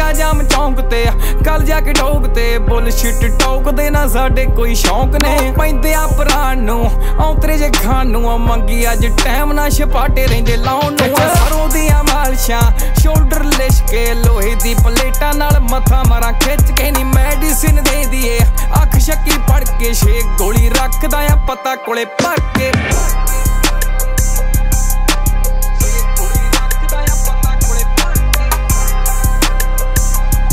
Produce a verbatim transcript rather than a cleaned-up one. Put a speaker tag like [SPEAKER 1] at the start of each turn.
[SPEAKER 1] ਆ ਜਾਮ ਚੌਂਕ ਤੇ ਕੱਲ ਜਾ ਕੇ ਠੋਕ ਤੇ ਬੁੱਲਸ਼ਿਟ ਟੋਕਦੇ ਨਾ ਸਾਡੇ ਕੋਈ ਸ਼ੌਂਕ ਨੇ ਪੈਂਦੇ ਆ ਭਰਾਨ ਨੂੰ ਔਂਤਰੇ ਜੇ ਖਾਣ ਨੂੰ ਮੰਗੀ ਅੱਜ ਟਾਈਮ ਨਾ ਛਪਾਟੇ ਰਹਿੰਦੇ ਲਾਉਣ ਨੂੰ ਸਰੋਂ ਦੀਆਂ ਮਾਲਸ਼ਾਂ ਸ਼ੋਲਡਰ ਲਿਸ਼ਕੇ ਲੋਹੇ ਦੀ ਪਲੇਟਾਂ ਨਾਲ ਮੱਥਾ ਮਾਰਾਂ ਖਿੱਚ ਕੇ ਨੀ ਮੈਡੀਸਿਨ ਦੇ ਦੀਏ ਅੱਖ ਸ਼ੱਕੀ ਪੜ ਕੇ ਛੇ ਗੋਲੀ ਰੱਖਦਾ ਆ ਪਤਾ ਕੋਲੇ ਭਰ ਕੇ